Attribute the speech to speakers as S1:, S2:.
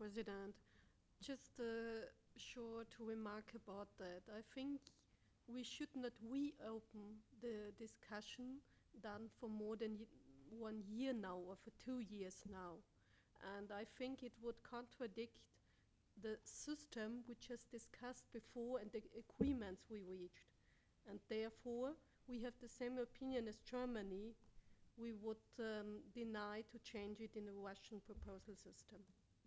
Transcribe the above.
S1: President. Just a short remark about that. I think we should not reopen the discussion done for more than 1 year now or for 2 years now. And I think it would contradict the system we just discussed before and the agreements we reached. And therefore, we have the same opinion as Germany. We would deny to change it in the Russian proposal system.